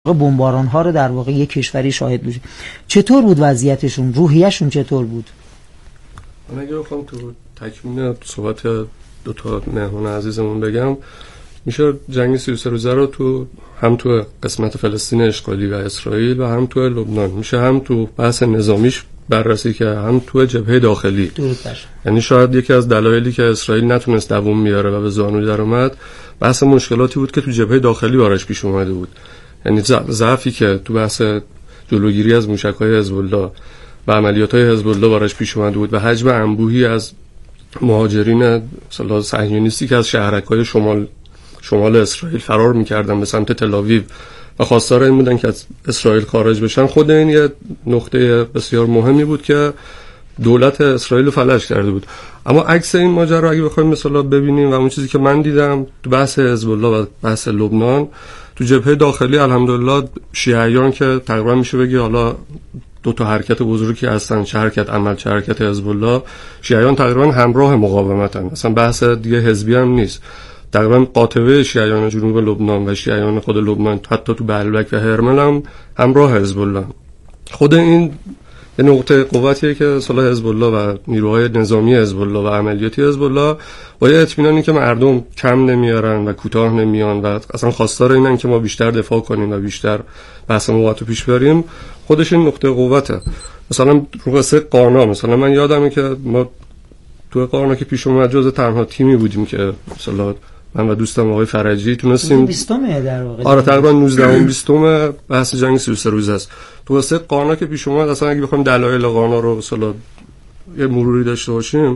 بمباران ها رو در واقع یک کشوری شاهد بشه. چطور بود وضعیتشون؟ روحیه‌شون چطور بود؟ من اگه بخوام تو تکمیل صحبت دو تا مهمان عزیزمون بگم، میشه جنگ 33 روزه رو هم تو قسمت فلسطین اشغالی و اسرائیل و هم تو لبنان میشه هم تو بحث نظامیش بررسی که هم تو جبهه داخلی. یعنی شاید یکی از دلایلی که اسرائیل نتونست دوام بیاره و به زانو در اومد بحث مشکلاتی بود که تو جبهه داخلی براش پیش اومده بود. یعنی ضعفی که تو بحث جلوگیری از موشک‌های حزب الله و عملیات‌های حزب الله براش پیش اومده بود و حجم انبوهی از مهاجرین مثلا صهیونیستی که از شهرک‌های شمال اسرائیل فرار می‌کردن به سمت تل‌آویو و خواستار این بودن که از اسرائیل خارج بشن، خود این یه نقطه بسیار مهمی بود که دولت اسرائیل رو فلج کرده بود. اما عکس این ماجرا اگه بخوایم مثلا ببینیم و اون چیزی که من دیدم تو بحث حزب الله و بحث لبنان، تو جبهه داخلی الحمدلله شیعیان که تقریبا میشه بگی حالا دو تا حرکت بزرگی هستن، چه حرکت عمل چه حرکت حزب الله، شیعیان تقریبا همراه مقاومتن، اصلا بحث دیگه حزبی هم نیست. تقریبا قاطبه شیعیان جنوب لبنان و شیعیان خود لبنان حتی تو بلبک و هرمل هم همراه حزب الله. خود این یه نقطه قوتیه که صلاح حزب الله و نیروهای نظامی حزب الله و عملیاتی حزب الله با یه اطمینانی که مردم کم نمیارن و کوتاه نمیان و اصلا خواستار اینن که ما بیشتر دفاع کنیم و بیشتر بحث موقعاتو پیش بریم، خودش این نقطه قوته. مثلا رو قصه قانا، مثلا من یادمه که ما تو قانا که پیش اومد جز تنها تیمی بودیم که مثلا من و دوستم آقای فرجی تونستیم 20م در واقع آره تقریبا 19 20م بحث جنگ 33 روزه است. تو قصه قانا که پیش اومد، اصلا اگه بخوایم دلایل قانا رو مثلا یه مروری داشته باشیم،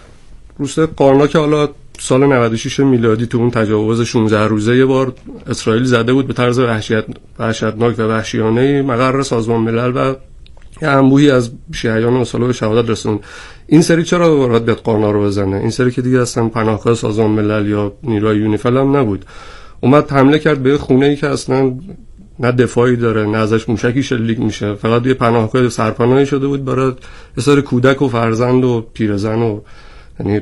روسته قانا که حالا سال 96 میلادی تو اون تجاوز 16 روزه یه بار اسرائیل زده بود به طرز وحشتناک و وحشیانه‌ای مقر سازمان ملل و یه انبوهی از شیعیان مثلا به شهادت رسوند. این سری چرا باید بیاد قانا رو بزنه؟ این سری که دیگه اصلا پناهگاه سازمان ملل یا نیروهای یونیفیل هم نبود، اومد حمله کرد به خونه‌ای که اصلا نه دفاعی داره نه ازش موشکی شلیک میشه، فقط یه پناهگاه سرپناهی شده بود برای یه سری کودک و فرزند و پیرزن و یعنی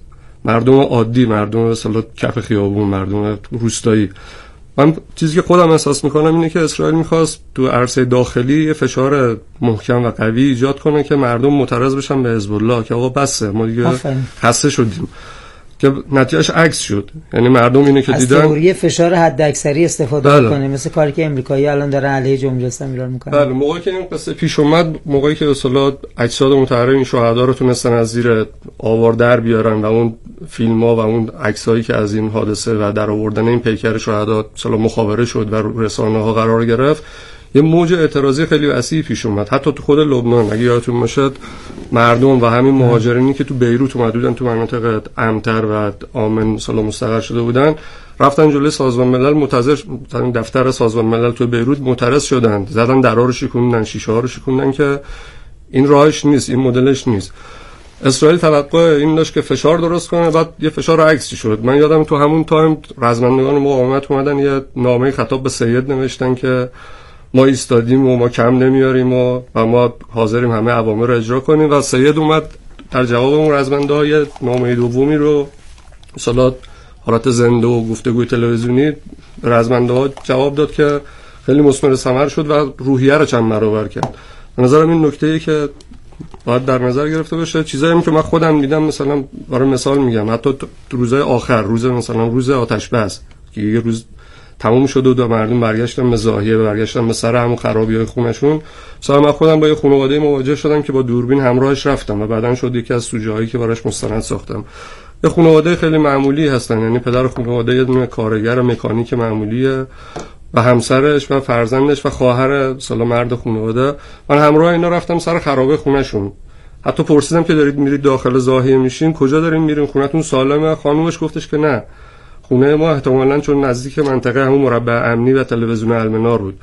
مردم عادی، مردم مثلا کف خیابون، مردم روستایی. من چیزی که خودم احساس میکنم اینه که اسرائیل میخواست تو عرصه داخلی یه فشار محکم و قوی ایجاد کنه که مردم معترض بشن به حزب الله که آقا بسه، ما دیگه خسته شدیم، که نتیجهش عکس شد. یعنی مردم اینه که دیدن از تئوری فشار حداکثری استفاده کنه، مثل کاری که امریکایی‌ها الان دارن علیه جمهوری اسلامی ایران میکنن. بله، موقعی که این قصه پیش اومد، موقعی که اصلا اجساد متحرر این شهدا رو تونستن از زیر آوار در بیارن و اون فیلم‌ها و اون عکسایی که از این حادثه و در آوردن این پیکر شهدا اصلا مخابره شد و رسانه‌ها قرار گرفت، یه موج اعتراضی خیلی وسیعی پیش اومد. حتی تو خود لبنان اگه یادتون باشه، مردم و همین مهاجرینی که تو بیروت اومده بودن، تو مناطق امن‌تر و آمن مثلا مستقر شده بودن، رفتن جلوی سازمان ملل منتظر، دفتر سازمان ملل تو بیروت معترض شدن، زدن درا رو شکوندن، شیشه ها رو شکوندن که این راهش نیست، این مدلش نیست. اسرائیل توقع این داشت که فشار درست کنه، بعد یه فشار عکسی شد. من یادم تو همون تایم رزمندگان مقاومت اومدن یه نامه خطاب به سید نوشتن که ما ایستادیم و ما کم نمیاریم و ما حاضریم همه اوامر رو اجرا کنیم، و سید اومد در جواب اون رزمنده یه نامه دومی رو مثلا حالت زنده و گفتگوی تلویزیونی رزمنده ها جواب داد که خیلی مثمر ثمر شد و روحیه رو چند برابر کرد. به نظرم این نکته‌ای که باید در نظر گرفته بشه. چیزایی که من خودم دیدم، مثلا برای مثال میگم، حتی تو روزهای آخر، روز آتش بس که یه روز تموم شد و مردم برگشتن به زاهیه، برگشتن به سر همون خرابی‌های خونشون. مثلا من خودم با یه خانواده مواجه شدم که با دوربین همراهش رفتم و بعدن شد یکی از سوژه‌هایی که براش مستند ساختم. یه خانواده خیلی معمولی هستن، یعنی پدر خانواده یه دونه کارگر مکانیک معمولیه و همسرش و فرزندش و خواهر مثلا مرد خانواده. من همراه اینا رفتم سر خرابه خونشون. حتی پرسیدم که دارید میرید داخل زاهیه میشین، کجا دارین میرین، خونتون سالمه؟ خانومش گفتش که نه، خونه ما احتمالاً چون نزدیک منطقه همون مربع امنی و تلویزیون المنار بود،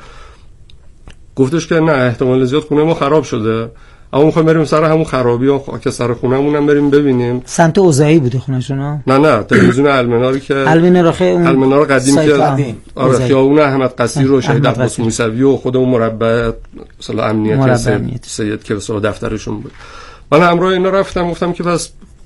گفتش که نه، احتمال زیاد خونه ما خراب شده، اما میخوایم بریم سر همون خرابی و که سر خونمون هم بریم ببینیم. سمت اوزایی بوده خونه‌شون ها؟ نه تلویزیون المناری که المنار قدیم که آره خیابون احمد قصیر و شهید عباس موسوی و خود اون مربع مثلا امنیتی سید که مثلا دفترشون بود. من همراه اینا رفتم، گفتم که پس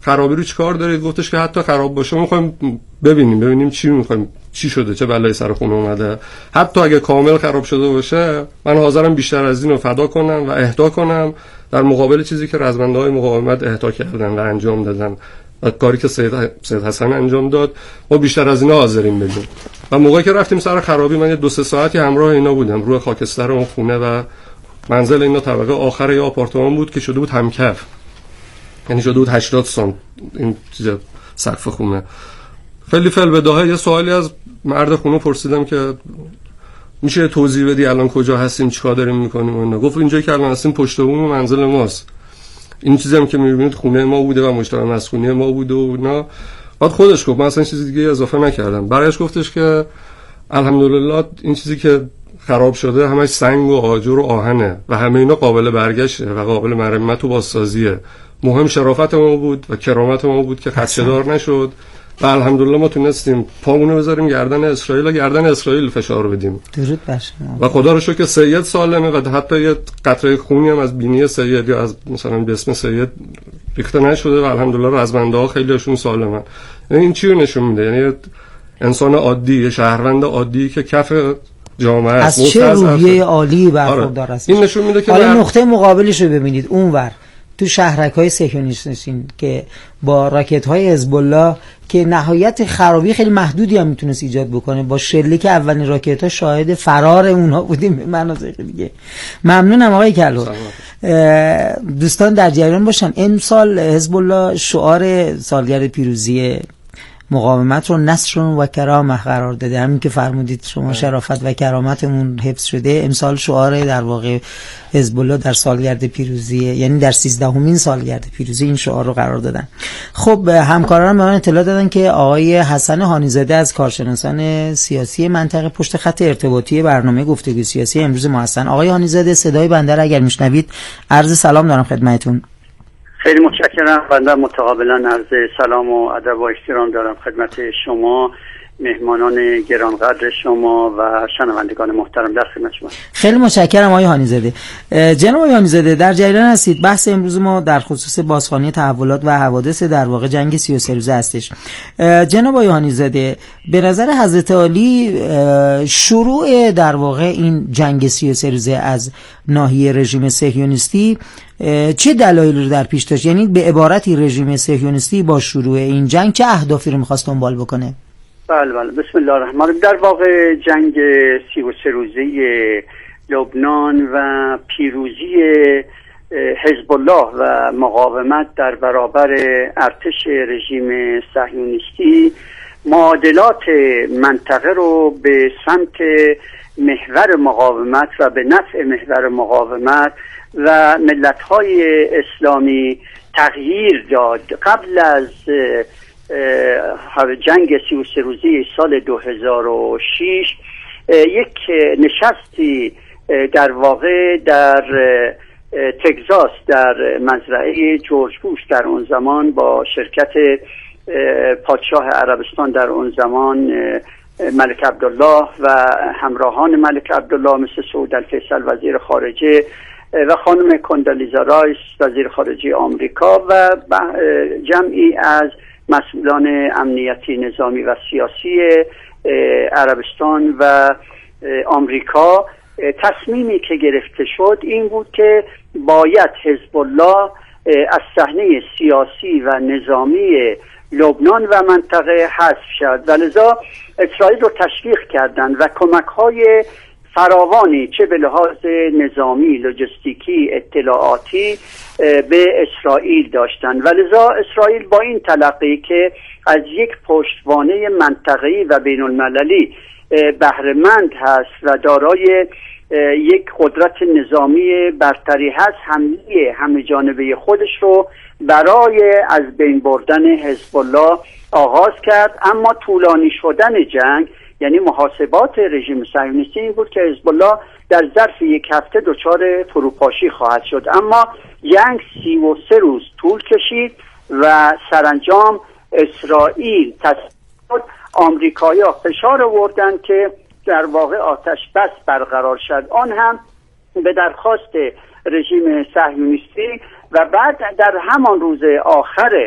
خرابی رو چیکار دارید؟ گفتش که حتی خراب باشه می‌خوایم ببینیم چی شده، چه بلایی سر خونه اومده. حتی اگه کامل خراب شده باشه من حاضرم بیشتر از این رو فدا کنم و اهدا کنم در مقابل چیزی که رزمنده‌های مقاومت اهدا کردن و انجام دادن و کاری که سید حسن انجام داد. ما بیشتر از اینا حاضریم بدیم. و موقعی که رفتیم سر خرابی من 2-3 ساعتی همراه اینا بودم روی خاکستر اون خونه و منزل اینا طبقه آخر یه آپارتمان بود که شده بود همکف، یعنی شده بود 80 سانت این سقف خونه. خیلی فلبداهه یه سوالی از مرد خونه پرسیدم که میشه توضیح بدی الان کجا هستیم، چیکار داریم میکنیم؟ اینا گفت اینجایی که الان هستیم پشت بوم منزل ماست، این چیزی هم که میبینید خونه ما بوده و مشترک مسکونی ما بوده و اینا. بعد خودش گفت من اصلا چیز دیگه اضافه نکردم. برایش گفتش که الحمدلله این چیزی که خراب شده همش سنگ و آجر و آهنه و همه اینا قابل برگشته و قابل مرمت و بازسازیه. مهم شرافت ما بود و کرامت ما بود که خدشه‌دار نشد و الحمدلله ما تونستیم پامونو بذاریم گردن اسرائیل و گردن اسرائیل فشار بدیم. درود بر شما. و خدا رو شکر که سید سالمه و حتی یه قطره خونی هم از بینی سید یا از مثلا به اسم سید ریخته نشده و الحمدلله رزمنده‌ها خیلیشون سالمن. این چی رو نشون میده؟ یعنی انسان عادی، شهروند عادی که کف جامعه از چه روحیه عالی برخوردار است. این نشون میده که حالا نقطه مقابلش رو ببینید اونور تو شهرک‌های صهیونیستی که با راکت‌های حزب الله که نهایت خرابی خیلی محدودی هم میتونست ایجاد بکنه، با شلیک اولین راکت‌ها شاهد فرار اونها بودیم به مناطق دیگه. ممنونم آقای کلو. دوستان در جریان باشن، امسال حزب الله شعار سالگرد پیروزی مقاومت رو نصر و کرامه قرار داده. همین که فرمودید شما شرافت و کرامتمون حفظ شده. امسال شعار در واقع حزب الله در سالگرد پیروزی، یعنی در 13مین سالگرد پیروزی این شعار رو قرار دادن. خب همکاران به من اطلاع دادن که آقای حسن هانیزاده از کارشناسان سیاسی منطقه پشت خط ارتباطی برنامه گفتگو سیاسی امروز ما هستن. آقای هانیزاده صدای بنده را اگر میشنوید عرض سلام دارم خدمتتون. خیلی متشکرم. بنده متقابلا عرض سلام و ادب و احترام دارم خدمت شما، مهمانان گرانقدر شما و شنوندگان محترم. در خدمت شما. خیلی متشکرم آقای هانیزاده. جناب آقای هانیزاده در جریان هستید. بحث امروز ما در خصوص بازخوانی تحولات و حوادث در واقع جنگ 33 روزه هستش. جناب آقای هانیزاده به نظر حضرت عالی شروع در واقع این جنگ 33 روزه از ناحیه رژیم صهیونیستی چه دلایلی رو در پیش داشت؟ یعنی به عبارتی رژیم صهیونیستی با شروع این جنگ چه اهدافی رو می‌خواست دنبال بکنه؟ بله بسم الله الرحمن الرحیم. در واقع جنگ 33 روزه لبنان و پیروزی حزب الله و مقاومت در برابر ارتش رژیم صهیونیستی معادلات منطقه رو به سمت محور مقاومت و به نفع محور مقاومت و ملت‌های اسلامی تغییر داد. قبل از جنگ 33 روزه سال 2006 یک نشستی در واقع در تگزاس در مزرعه جورج بوش در اون زمان با شرکت پادشاه عربستان در اون زمان ملک عبدالله و همراهان ملک عبدالله مثل سعود الفیصل وزیر خارجه و خانم کندالیزا رایس وزیر خارجه آمریکا و جمعی از مسئولان امنیتی نظامی و سیاسی عربستان و آمریکا، تصمیمی که گرفته شد این بود که باید حزب الله از صحنه سیاسی و نظامی لبنان و منطقه حذف شد و لذا اسرائیل رو تشویق کردند و کمک‌های فراوانی چه به لحاظ نظامی، لوجستیکی، اطلاعاتی به اسرائیل داشتند و لذا اسرائیل با این تلقی که از یک پشتوانه منطقه‌ای و بین المللی بهره‌مند هست و دارای یک قدرت نظامی برتری هست، حمله همه جانبه خودش رو برای از بین بردن حزب الله آغاز کرد. اما طولانی شدن جنگ، یعنی محاسبات رژیم صهیونیستی این بود که حزب الله در ظرف یک هفته دچار فروپاشی خواهد شد. اما جنگ 33 روز طول کشید و سرانجام اسرائیل تصمیم آمریکایی‌ها فشار آوردند که در واقع آتش بس برقرار شد، آن هم به درخواست رژیم صهیونیستی و بعد در همان روز آخر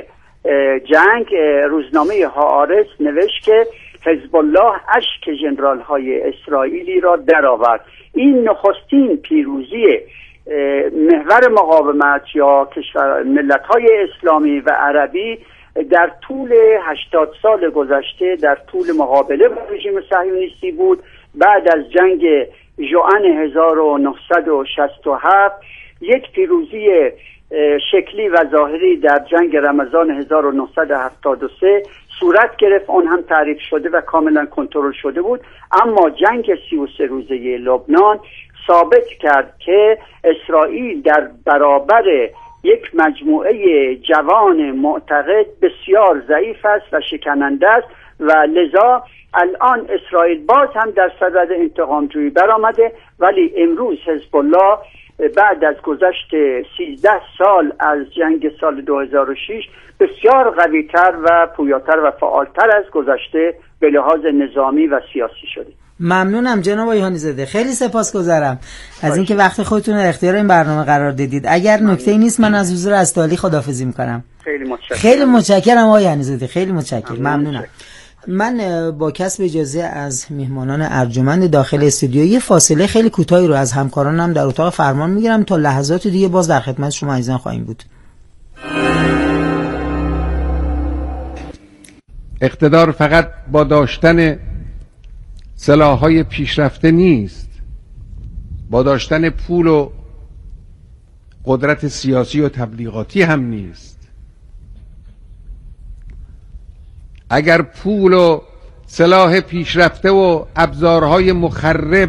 جنگ روزنامه هآرتس نوشت که حزب الله اشک ژنرال های اسرائیلی را درآورد. این نخستین پیروزی محور مقاومت یا ملت های اسلامی و عربی در طول 80 سال گذشته در طول مقابله با رژیم صهیونیستی بود. بعد از جنگ ژوئن 1967 یک پیروزی شکلی و ظاهری در جنگ رمضان 1973 صورت گرفت. اون هم تعریف شده و کاملا کنترل شده بود. اما جنگ 33 روزه لبنان ثابت کرد که اسرائیل در برابر یک مجموعه جوان معتقد بسیار ضعیف است و شکننده است و لذا الان اسرائیل باز هم در صدد انتقام جویی برآمده. ولی امروز حزب الله بعد از گذشت 13 سال از جنگ سال 2006 بسیار قوی‌تر و پویاتر و فعالتر از گذشته به لحاظ نظامی و سیاسی شده. ممنونم جناب آقای هانی زاده، خیلی سپاسگزارم از اینکه وقت خودتون رو اختیار این برنامه قرار دادید. اگر نکته‌ای نیست من از حضور استالی خداحافظی می‌کنم. خیلی متشکرم آقای هانی زاده، خیلی متشکرم. ممنونم. من با کسب اجازه از میهمانان ارجمند داخل استودیو یه فاصله خیلی کوتاهی رو از همکارانم در اتاق فرمان میگیرم تا لحظات دیگه باز در خدمت شما عزیزان خواهیم بود. اقتدار فقط با داشتن سلاح‌های پیشرفته نیست، با داشتن پول و قدرت سیاسی و تبلیغاتی هم نیست. اگر پول و سلاح پیشرفته و ابزارهای مخرب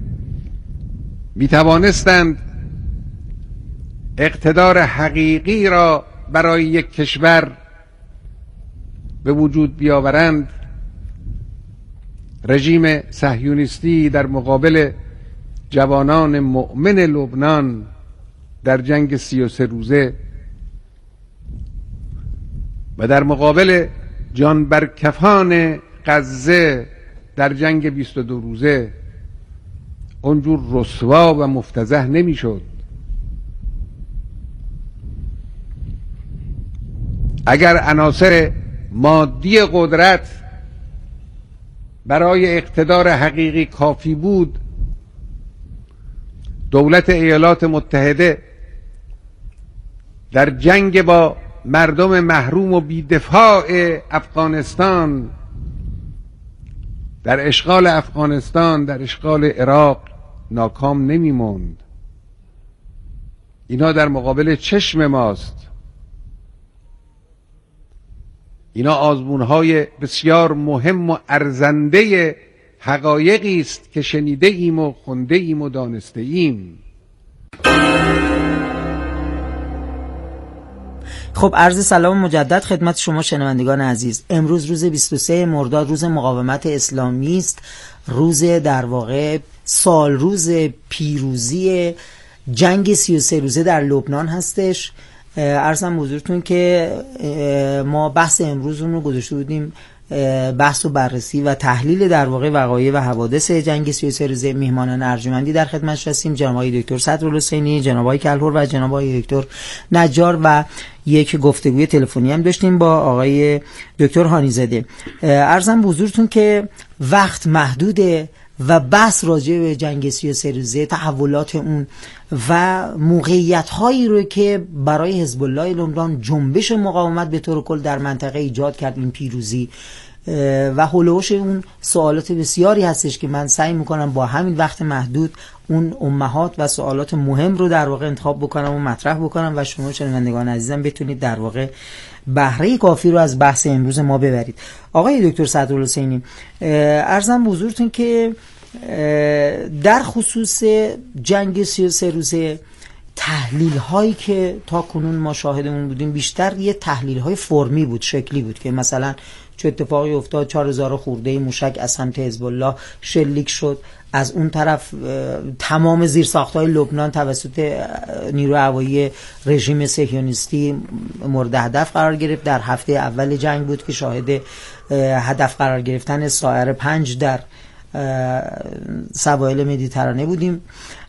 میتوانستند اقتدار حقیقی را برای یک کشور به وجود بیاورند، رژیم صهیونیستی در مقابل جوانان مؤمن لبنان در جنگ 33 روزه و در مقابل جانبرکفان غزه در جنگ 22 روزه اونجور رسوا و مفتضح نمیشد. اگر عناصر مادی قدرت برای اقتدار حقیقی کافی بود، دولت ایالات متحده در جنگ با مردم محروم و بی‌دفاع افغانستان، در اشغال افغانستان، در اشغال عراق ناکام نمی‌ماند. اینا در مقابل چشم ماست. اینا آزمون‌های بسیار مهم و ارزنده حقایقی است که شنیده ایم و خونده ایم و دانسته ایم. خب عرض سلام مجدد خدمت شما شنوندگان عزیز. امروز روز 23 مرداد روز مقاومت اسلامی است، روز در واقع سال روز پیروزی جنگ 33 روزه در لبنان هستش. عرضم حضورتون که ما بحث امروز رو گذاشته بودیم بحث و بررسی و تحلیل در واقع وقایع و حوادث جنگ 33 روزه. میهمانان ارجمندی در خدمتش هستیم، جناب آقای دکتر صدرالحسینی، جناب آقای کلهر و جناب آقای دکتر نجار، و یک گفتگوی تلفنی هم داشتیم با آقای دکتر هانی زاده. عرضم حضورتون که وقت محدوده و بحث راجع به جنگ 33 روزه، تحولات اون و موقعیت هایی رو که برای حزب الله لبنان جنبش مقاومت به طور کل در منطقه ایجاد کرد این پیروزی و هولوش اون سوالات بسیاری هستش که من سعی میکنم با همین وقت محدود اون امهات و سوالات مهم رو در واقع انتخاب بکنم و مطرح بکنم و شما شنوندگان عزیزم بتونید در واقع بهره کافی رو از بحث امروز ما ببرید. آقای دکتر صدرالحسینی، عرضم حضورتون که در خصوص جنگ 33 روزه تحلیل هایی که تا کنون ما شاهدمون بودیم بیشتر یه تحلیل های فرمی بود، شکلی بود که مثلا چه اتفاقی افتاد، 4000 خورده موشک از سمت حزب الله شلیک شد، از اون طرف تمام زیرساخت‌های لبنان توسط نیروی هوایی رژیم صهیونیستی مورد هدف قرار گرفت. در هفته اول جنگ بود که شاهد هدف قرار گرفتن سایر 5 در سواحل مدیترانه بودیم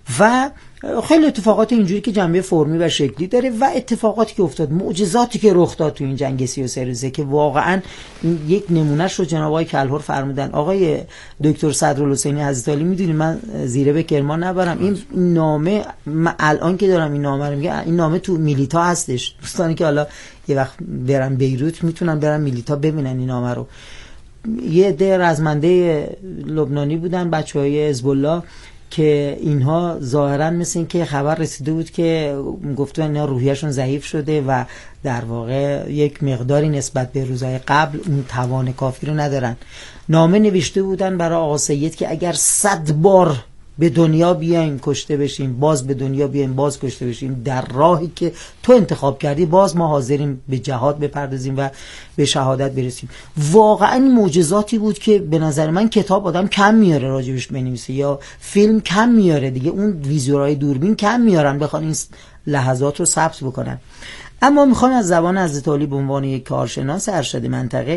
و خیلی اتفاقات اینجوری که جنبه فرمی و شکلی داره و اتفاقاتی که افتاد، معجزاتی که رخ داد تو این جنگ 33 روزه که واقعا یک نمونهش رو جناب آقای کلهر فرمودن. آقای دکتر صدرالحسینی حضرت علی میدونید من زیره به کرمان نبرم، این نامه الان که دارم این نامه رو میگم، این نامه تو میلیتا هستش. دوستانی که حالا یه وقت برن بیروت میتونن برن میلیتا ببینن این نامه رو. یه عده رزمنده لبنانی بودن، بچهای حزب الله، که اینها ظاهرا مثل این که خبر رسیده بود که گفتن اینا روحیه‌شون ضعیف شده و در واقع یک مقداری نسبت به روزهای قبل اون توان کافی رو ندارن. نامه نوشته بودن برای آقا سید که اگر 100 بار به دنیا بیایم کشته بشیم، باز به دنیا بیایم باز کشته بشیم، در راهی که تو انتخاب کردی باز ما حاضریم به جهاد بپردازیم و به شهادت برسیم. واقعا معجزاتی بود که به نظر من کتاب آدم کم میاره راجبش بنویسه یا فیلم کم میاره دیگه، اون ویزورهای دوربین کم میارن بخوان این لحظات رو ثبت بکنن. اما میخوام از زبان حضرت علی به عنوان یک کارشناس ارشد منطقه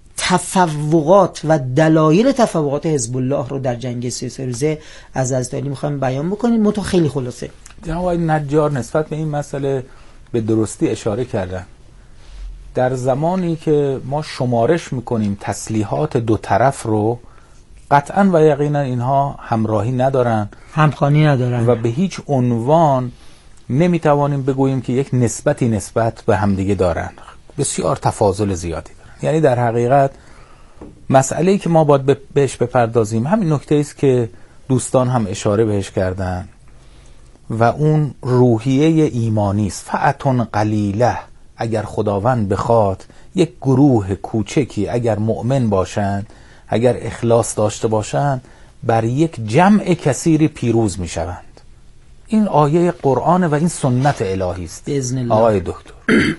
تفوقات و دلایل تفوقات حزب الله رو در جنگ 33 روزه از حضرت علی میخوایم بیان بکنیم، متو خیلی خلاصه. جناب آقای نجار نسبت به این مسئله به درستی اشاره کردن. در زمانی که ما شمارش میکنیم تسلیحات دو طرف رو، قطعا و یقینا اینها همراهی ندارن، همخوانی ندارن و به هیچ عنوان نمیتوانیم بگوییم که یک نسبتی نسبت به همدیگه دارن. بسیار تفاضل زیادی دارن. یعنی در حقیقت مسئله‌ای که ما باید بهش بپردازیم همین نکته است که دوستان هم اشاره بهش کردن و اون روحیه ایمانی است. فأتون قلیله، اگر خداوند بخواد یک گروه کوچکی اگر مؤمن باشند، اگر اخلاص داشته باشند، بر یک جمع کثیری پیروز میشوند. این آیه قرآن و این سنت الهی است. باذن الله آقای دکتر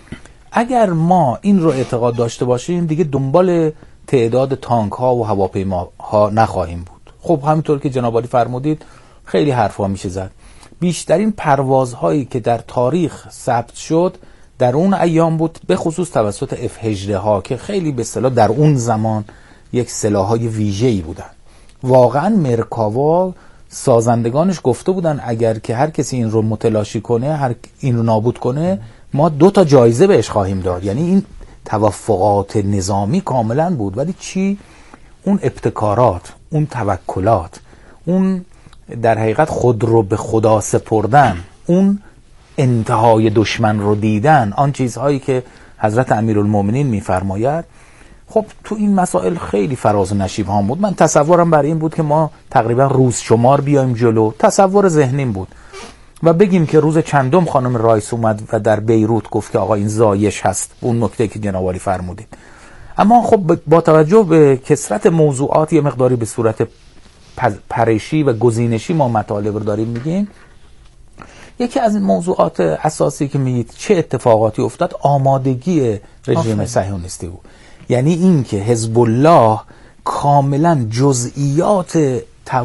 اگر ما این رو اعتقاد داشته باشیم دیگه دنبال تعداد تانک ها و هواپیماها نخواهیم بود. خب همینطور که جناب عالی فرمودید خیلی حرفا میشه زد. بیشترین پروازهایی که در تاریخ ثبت شد در اون ایام بود، به خصوص توسط F-18 ها که خیلی به اصطلاح در اون زمان یک سلاح‌های ویژه‌ای بودن. واقعا مرکاوا سازندگانش گفته بودن اگر که هر کسی این رو متلاشی کنه، این رو نابود کنه، ما 2 جایزه بهش خواهیم داد. یعنی این توافقات نظامی کاملا بود. ولی چی؟ اون ابتکارات، اون توکلات، اون در حقیقت خود رو به خدا سپردن، اون انتهای دشمن رو دیدن، آن چیزهایی که حضرت امیرالمومنین میفرماید. خب تو این مسائل خیلی فراز و نشیب ها بود. من تصورم برای این بود که ما تقریبا روز شمار بیایم جلو، تصور ذهنیم بود و بگیم که روز چندم خانم رایس اومد و در بیروت گفت که آقا این زایش هست، اون نکته که جناب عالی فرمودید. اما خب با توجه به کثرت موضوعات یه مقداری به صورت پریشی و گزینشی ما مطالب رو داریم میگیم. یکی از موضوعات اساسی که میگید چه اتفاقاتی افتاد، آمادگی رژیم صهیونیستی بود. یعنی این که حزب الله کاملا جزئیات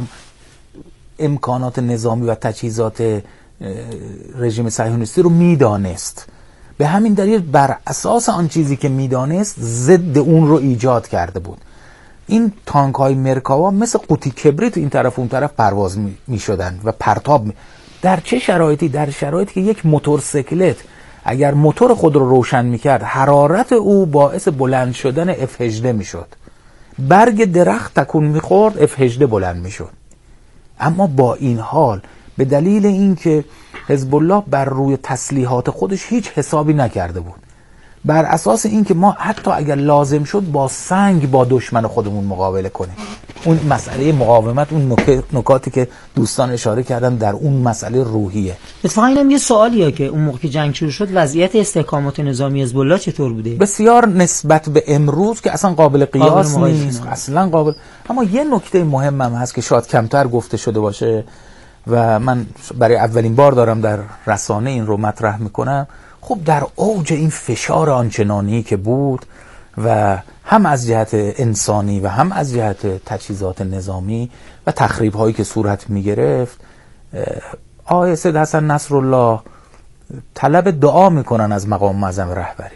امکانات نظامی و تجهیزات رژیم صهیونیستی رو میدانست، به همین دلیل بر اساس آن چیزی که میدانست ضد اون رو ایجاد کرده بود. این تانک های مرکاوا مثل قوطی کبریت این طرف اون طرف پرواز میشدن و پرتاب در چه شرایطی؟ در شرایطی که یک موتورسیکلت اگر موتور خود رو روشن میکرد، حرارت او باعث بلند شدن F-18 میشد. برگ درخت تکون میخورد، F-18 بلند میشد. اما با این حال به دلیل اینکه حزب الله بر روی تسلیحات خودش هیچ حسابی نکرده بود، بر اساس اینکه ما حتی اگر لازم شد با سنگ با دشمن خودمون مقابله کنیم، اون مسئله مقاومت، اون نکاتی که دوستان اشاره کردن در اون مسئله روحیه. اتفاقا اینم یه سوالیه که اون موقع که جنگ شروع شد وضعیت استحکامات نظامی حزب الله چطور بوده؟ بسیار نسبت به امروز که اصلا قابل قیاس نیست، اصلا قابل. اما یه نکته مهم هم هست که شاید کمتر گفته شده باشه و من برای اولین بار دارم در رسانه این رو مطرح میکنم. خب در اوج این فشار آنچنانی که بود و هم از جهت انسانی و هم از جهت تجهیزات نظامی و تخریب هایی که صورت می گرفت، آقای سید حسن نصرالله طلب دعا میکنن از مقام معظم رهبری.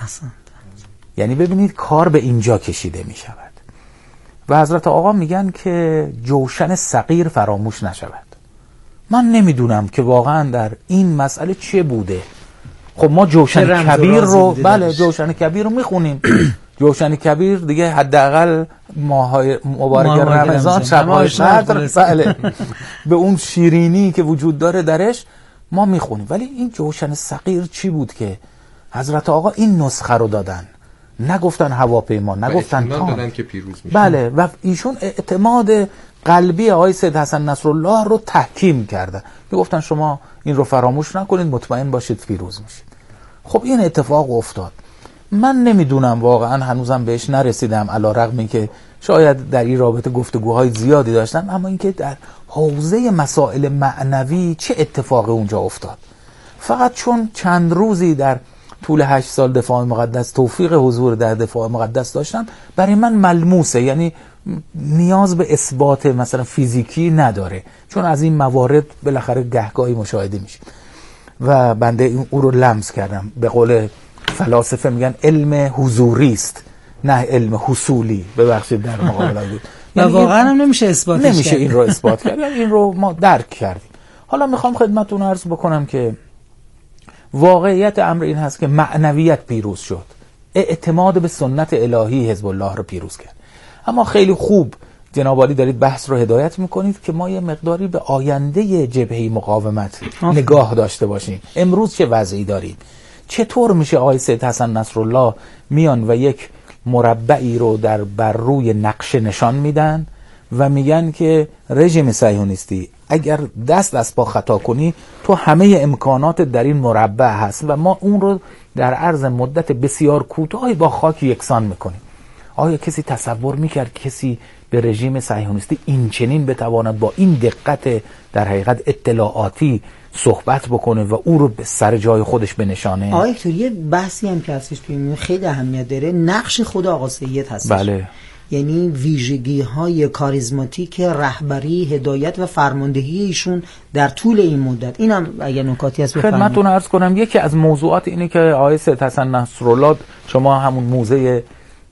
یعنی ببینید کار به اینجا کشیده می شود و حضرت آقا میگن که جوشن صغیر فراموش نشود. من نمیدونم که واقعا در این مسئله چه بوده. خب ما جوشن کبیر رو جوشن کبیر رو میخونیم. جوشن کبیر دیگه حداقل ماهای مبارک رمضان، شب‌های قدر، بله، به اون شیرینی که وجود داره درش ما میخونیم. ولی این جوشن صغیر چی بود که حضرت آقا این نسخه رو دادن؟ نگفتن هواپیما، نگفتن دادن که پیروز میشه. بله، و ایشون اعتماد قلبی آقای سید حسن نصرالله رو تحکیم کردن. میگفتن شما این رو فراموش نکنید، مطمئن باشید پیروز میشید. خب این اتفاق افتاد. من نمیدونم، واقعا هنوزم بهش نرسیدم، علیرغم اینکه شاید در این رابطه گفتگوهای زیادی داشتم، اما اینکه در حوزه مسائل معنوی چه اتفاقی اونجا افتاد. فقط چون چند روزی در طول 8 سال دفاع مقدس توفیق حضور در دفاع مقدس داشتم، برای من ملموسه، یعنی نیاز به اثبات مثلا فیزیکی نداره، چون از این موارد بالاخره گهگاهی مشاهده میشه و بنده او رو لمس کردم. به قول فلاسفه میگن علم حضوری است، نه علم حصولی. ببخشید در مقابل بود، یعنی واقعا هم نمیشه اثباتش نمیشه کرد. این رو اثبات کرد، این رو ما درک کردیم. حالا میخوام خدمتتون عرض بکنم که واقعیت امر این هست که معنویت پیروز شد، اعتماد به سنت الهی حزب الله رو پیروز کرد. اما خیلی خوب جناب عالی دارید بحث رو هدایت میکنید که ما یه مقداری به آینده جبهه مقاومت نگاه داشته باشیم. امروز چه وضعی داریم؟ چطور میشه آقای سید حسن نصرالله میان و یک مربعی رو بر روی نقشه نشان میدن و میگن که رژیم صهیونیستی اگر دست پا خطا کنی تو همه امکانات در این مربع هست و ما اون رو در عرض مدت بسیار کوتاهی با خاک یکسان میکنیم. آیا کسی تصور میکرد کسی به رژیم صهیونیستی این چنین بتواند با این دقت در حقیقت اطلاعاتی صحبت بکنه و او رو به سر جای خودش بنشانه؟ آقای دکتر یه بحثی هم که هستش توی خیلی اهمیت داره، نقش خود آقا سید هستش. بله. یعنی ویژگی‌های کاریزماتیک رهبری، هدایت و فرماندهی ایشون در طول این مدت. اینم اگه نکاتی هست بفرمایید. خدمتتون عرض کنم یکی از موضوعات اینه که آقای سید حسن نصرالله، شما همون موزه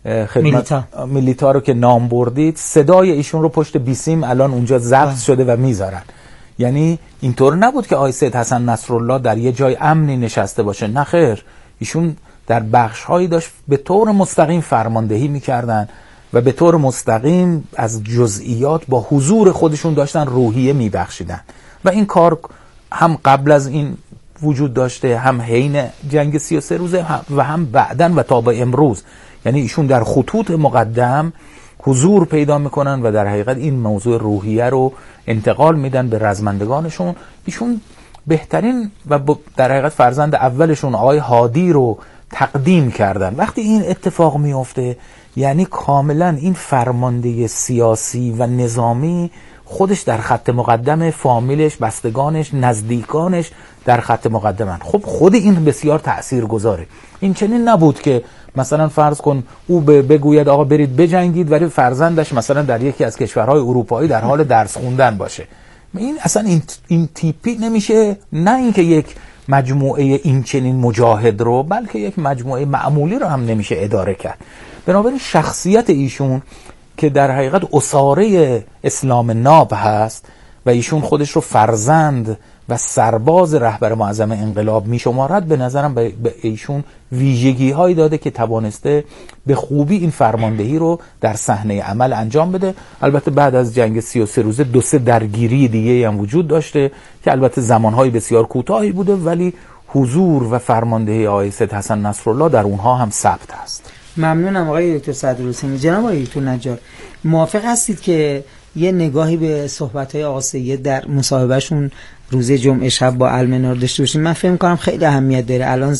خدمت میلیتا رو که نام بردید، صدای ایشون رو پشت بیسیم الان اونجا ضبط شده و میذارن. یعنی اینطور نبود که آقای سید حسن نصرالله در یه جای امنی نشسته باشه، نه خیر، ایشون در بخش‌هایی داشت به طور مستقیم فرماندهی میکردن و به طور مستقیم از جزئیات با حضور خودشون داشتن روحیه میبخشیدن و این کار هم قبل از این وجود داشته، هم حین جنگ 33 روزه و هم بعدن و تا به امروز. یعنی ایشون در خطوط مقدم حضور پیدا میکنن و در حقیقت این موضوع روحیه رو انتقال میدن به رزمندگانشون. ایشون بهترین و در حقیقت فرزند اولشون آقای هادی رو تقدیم کردن. وقتی این اتفاق میفته یعنی کاملا این فرمانده سیاسی و نظامی خودش در خط مقدم، فامیلش، بستگانش، نزدیکانش در خط مقدمن. خب خود این بسیار تأثیر گذاره. این چنین نبود که مثلا فرض کن او بگوید آقا برید بجنگید ولی فرزندش مثلا در یکی از کشورهای اروپایی در حال درس خوندن باشه. این اصلا این تیپی نمیشه. نه اینکه یک مجموعه این چنین مجاهد رو، بلکه یک مجموعه معمولی رو هم نمیشه اداره کرد. بنابراین شخصیت ایشون که در حقیقت اساره اسلام ناب هست و ایشون خودش رو فرزند و سرباز رهبر معظم انقلاب میشمارد، به نظرم به ایشون ویژگی هایی داده که توانسته به خوبی این فرماندهی رو در صحنه عمل انجام بده. البته بعد از جنگ 33 روزه 2-3 درگیری دیگه هم وجود داشته که البته زمانهای بسیار کوتاهی بوده، ولی حضور و فرماندهی آقای سید حسن نصرالله در اونها هم ثبت است. ممنونم آقای دکتر صدرالحسینی. جناب آقای دکتر نجار، موافق هستید که یه نگاهی به صحبت‌های آقا سید در مصاحبهشون روز جمعه شب با المنار داشته باشیم؟ من فکر می‌کنم خیلی اهمیت داره. الان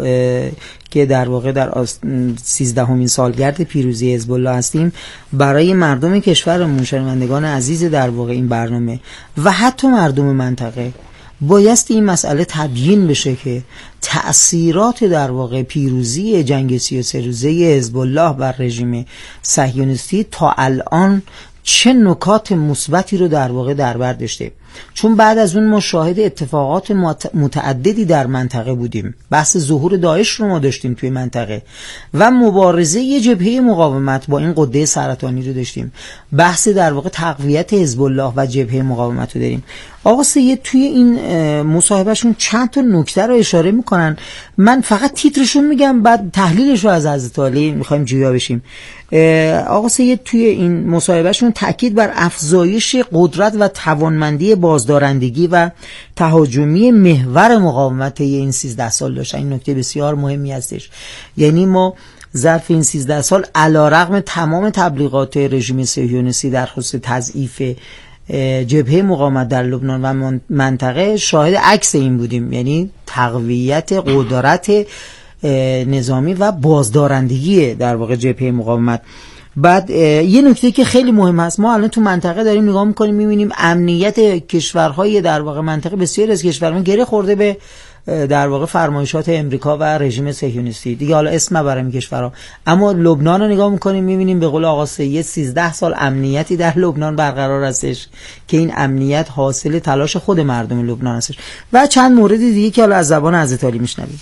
که در واقع در 13مین سالگرد پیروزی حزب الله هستیم، برای مردم کشورمون، شنوندگان عزیز در واقع این برنامه و حتی مردم منطقه، بایستی این مسئله تبیین بشه که تأثیرات در واقع پیروزی جنگ 33 روزه حزب الله بر رژیم صهیونیستی تا الان چه نکات مثبتی رو در واقع در بر داشته. چون بعد از اون ما شاهد اتفاقات متعددی در منطقه بودیم. بحث ظهور داعش رو ما داشتیم توی منطقه و مبارزه یه جبهه مقاومت با این قده سرطانی رو داشتیم. بحث در واقع تقویت حزب الله و جبهه مقاومت رو داریم. آقا سید توی این مصاحبهشون چند تا نکته رو اشاره میکنن، من فقط تیترشون میگم بعد تحلیلش رو از حضرت علی میخوایم جویا بشیم. آقا سید توی این مصاحبهشون تاکید بر افزایش قدرت و توانمندی بازدارندگی و تهاجمی محور مقاومت این 13 سال داشتن. این نکته بسیار مهمی هستش. یعنی ما ظرف این 13 سال علیرغم تمام تبلیغات رژیم صهیونیستی در خصوص تضعیف جبهه مقاومت در لبنان و منطقه شاهد عکس این بودیم، یعنی تقویت قدرت نظامی و بازدارندگی در واقع جبهه مقاومت. بعد یه نکته که خیلی مهم هست، ما الان تو منطقه داریم نگاه میکنیم میبینیم امنیت کشورهای در واقع منطقه بسیار از کشورها گره خورده به در واقع فرمایشات امریکا و رژیم صهیونیستی. دیگه حالا اسم نبرم این کشورها، اما لبنان رو نگاه میکنیم میبینیم به قول آقا سید 13 سال امنیتی در لبنان برقرار هستش که این امنیت حاصل تلاش خود مردم لبنان هستش. و چند مورد دیگه که حالا از زبان حضرت علی میشنویم.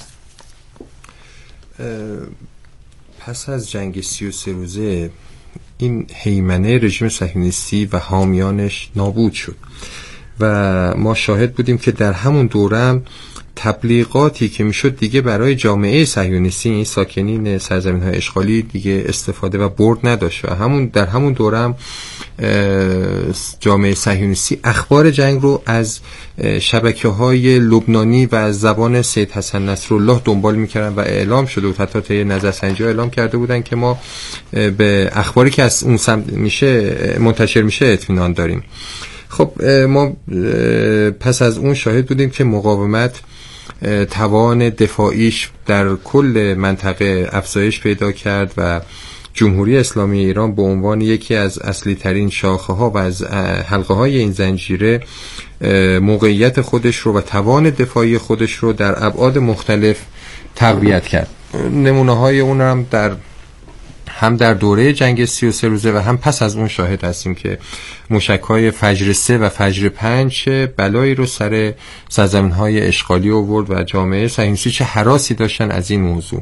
پس از جنگ 33 روزه این هیمنه رژیم صهیونیستی و حامیانش نابود شد و ما شاهد بودیم که در همون دوره تبلیغاتی که میشد دیگه برای جامعه صهیونیستی، این ساکنین سرزمین‌های اشغالی، دیگه استفاده و برد نداشت و در همون دوره جامعه صهیونیستی اخبار جنگ رو از شبکه‌های لبنانی و از زبان سید حسن نصرالله دنبال می‌کردن و اعلام شده بود، حتی طی نظرسنجی اعلام کرده بودن که ما به اخباری که از اون سمت منتشر میشه اطمینان داریم. خب ما پس از اون شاهد بودیم که مقاومت توان دفاعیش در کل منطقه افزایش پیدا کرد و جمهوری اسلامی ایران به عنوان یکی از اصلی ترین شاخه ها و از حلقه های این زنجیره موقعیت خودش رو و توان دفاعی خودش رو در ابعاد مختلف تقویت کرد. نمونه های اون هم در دوره جنگ 33 روزه و هم پس از اون شاهد هستیم که موشک‌های فجر 3 و فجر 5 بلایی رو سر سرزمین‌های اشغالی آورد و جامعه صهیونیستی چه هراسی داشتن از این موضوع.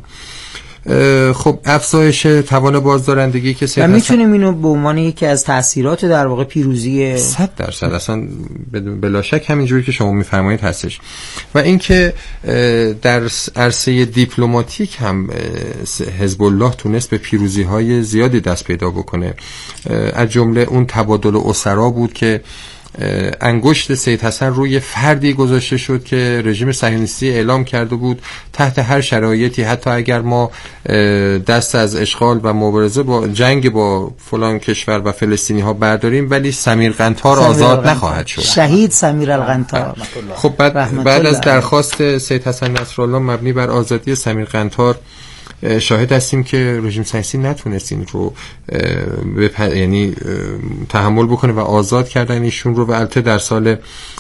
خب افزایش توان بازدارندگی که و میتونیم اینو به عنوان یکی از تأثیرات در واقع پیروزی 100% اصلا بلا شک همینجوری که شما میفرمایید هستش. و اینکه در عرصه دیپلماتیک هم حزب الله تونست به پیروزی‌های زیادی دست پیدا بکنه. از جمله اون تبادل اسرا بود که انگشت سید حسن روی فردی گذاشته شد که رژیم صهیونیستی اعلام کرده بود تحت هر شرایطی، حتی اگر ما دست از اشغال و مبارزه با جنگ با فلان کشور و فلسطینی ها برداریم ولی سمیر قنطار آزاد نخواهد شد. شهید سمیر القنطار. خب بعد از درخواست سید حسن نصرالله مبنی بر آزادی سمیر قنطار شاهد هستیم که رژیم صهیونیستی نتونست این رو یعنی تحمل بکنه و آزاد کردن ایشون رو. و البته در سال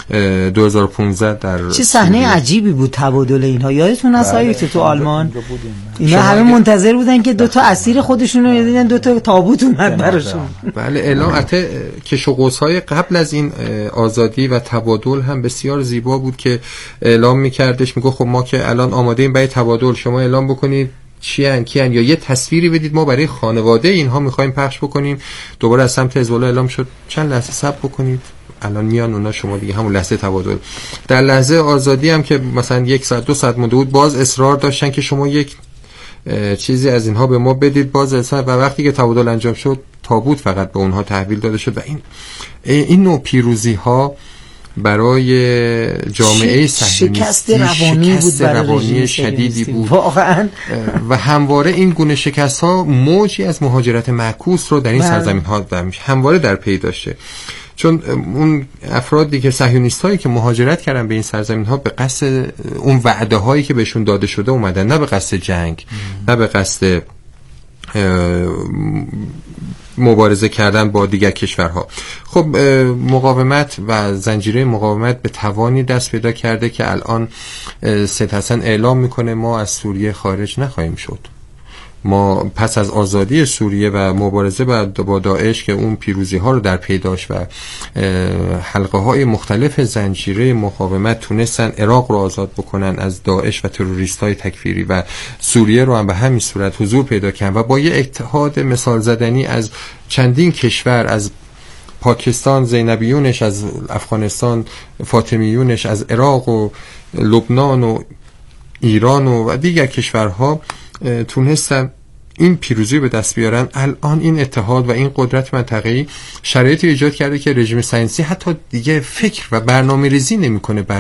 2015 در چه صحنه عجیبی بود تبادل اینها. یادتون هست تو آلمان اینا همه منتظر بودن که دو تا اسیر خودشون رو دیدن، دو تا تابوت اومد براشون. بله اعلام البته کش و قوس‌های قبل از این آزادی و تبادل هم بسیار زیبا بود که اعلام می‌کردش، میگه خب ما که الان آماده ایم برای تبادل، شما اعلام بکنید کیان یا یه تصویری بدید ما برای خانواده اینها میخوایم پخش بکنیم. دوباره از سمت حزب الله اعلام شد چند لحظه صبر بکنید، الان میان اونا، شما دیگه همون لحظه تبادل. در لحظه آزادی هم که مثلا 1 ساعت 2 ساعت مونده بود باز اصرار داشتن که شما یک چیزی از اینها به ما بدید، باز اصرار. و وقتی که تبادل انجام شد تابوت فقط به اونها تحویل داده شد. و این نوع پیروزی ها برای جامعه صهیونیستی شکست روانی شدیدی بود واقعا. و همواره این گونه شکست ها موجی از مهاجرت معکوس رو در این سرزمین ها همواره در پی داشته، چون اون افرادی که صهیونیست هایی که مهاجرت کردن به این سرزمین ها به قصد اون وعده هایی که بهشون داده شده اومدن، نه به قصد جنگ، نه به قصد مبارزه کردن با دیگر کشورها. خب مقاومت و زنجیره مقاومت به توانی دست پیدا کرده که الان سید حسن اعلام میکنه ما از سوریه خارج نخواهیم شد ما پس از آزادی سوریه و مبارزه با داعش که اون پیروزی ها رو در پی داشت و حلقه های مختلف زنجیره مقاومت تونستن عراق رو آزاد بکنن از داعش و تروریست های تکفیری و سوریه رو هم به همین صورت حضور پیدا کردن و با یه اتحاد مثال زدنی از چندین کشور، از پاکستان زینبیونش، از افغانستان فاطمیونش، از عراق و لبنان و ایران و دیگر کشورها تونستن این پیروزی به دست بیارن. الان این اتحاد و این قدرت منطقه‌ای شرایطی ایجاد کرده که رژیم صهیونیستی حتی دیگه فکر و برنامه‌ریزی نمی‌کنه